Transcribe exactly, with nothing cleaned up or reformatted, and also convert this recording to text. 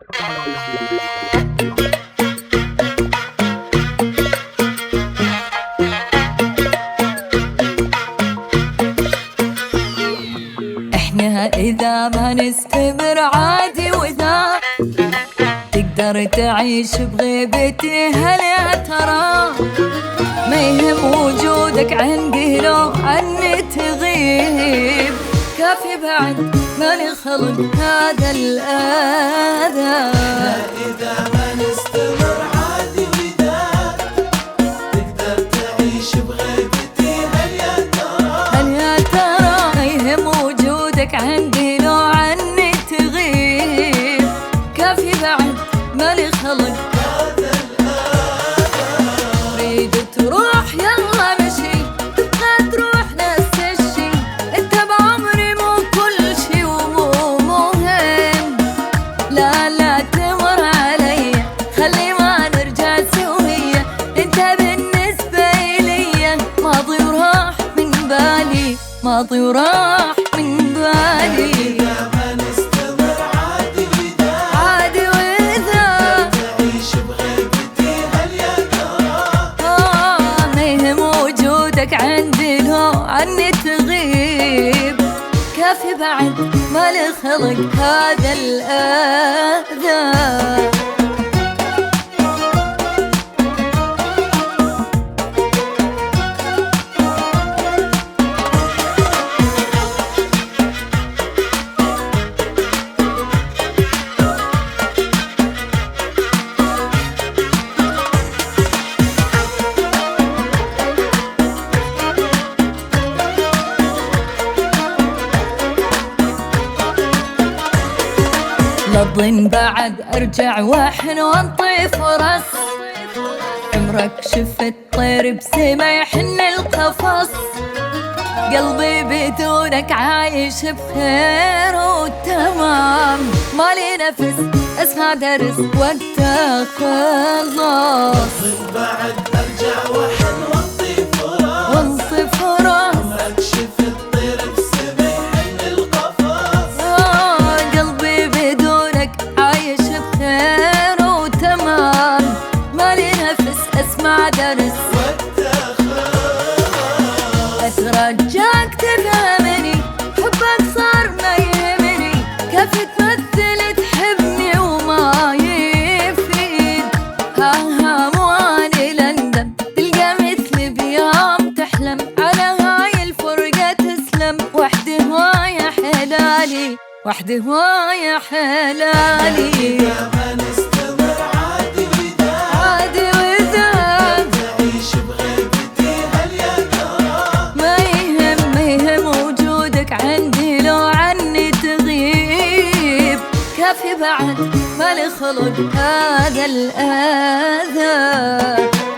احنا اذا ما نستمر عادي، واذا تقدر تعيش بغيبتي هل يا ترى ما يهم وجودك عندي لو عني تغيب؟ كافي بعد ما نخلق هذا الأذى. إذا ما نستمر عادي، وإذا تقدر تعيش بغيبتي هل يا ترى هل يا ترى ما يهم وجودك عندي لو عني تغيب؟ كافي بعد ما نخلق هذا الأذى. ريد تروح يلا مشي، لا تروح نفس الشي، انت بعمري مو كل شي ومو مهم. لا لا تمر علي، خلي ما نرجع سوية، انت بالنسبة إلي ماضي وراح من بالي، ماضي وراح من بالي. إذا ما نستمر عادي، وإذا عادي وإذا تعيش بغيبتي هل يا ترى آه ما يهم وجودك عندي لو عني تغيب؟ كافي بعد ما لخلق هذا الأذى. للظن بعد ارجع واحن وانطي فرص، عمرك شفت طير بسما يحن القفص؟ قلبي بدونك عايش بخير وتمام، مالي نفس اسمع درس وقتها خلص. بعد أرجع وحن وانطي فرص، وانطي فرص عمرك شفت طير بسما يحن القفص؟ آه قلبي بدونك عايش بخير وتمام، مالي نفس اسمع درس وقتها خلاص. اترجاك تفهمني، حبك صار ما يهمني، كيف تمثل تحبني وما يفيد. ها ها مو اني لندن تلقى مثلي بيوم تحلم، على هاي الفرقة تسلم، وحدي هواية حلالي، وحدي هواية حلالي. إذا ما نستمر عادي، وإذا عادي وإذا تعيش بغيبتي هل يا ترى ما يهم ما يهم وجودك عندي لو عني تغيب؟ كافي بعد ما لخلق هذا الأذى.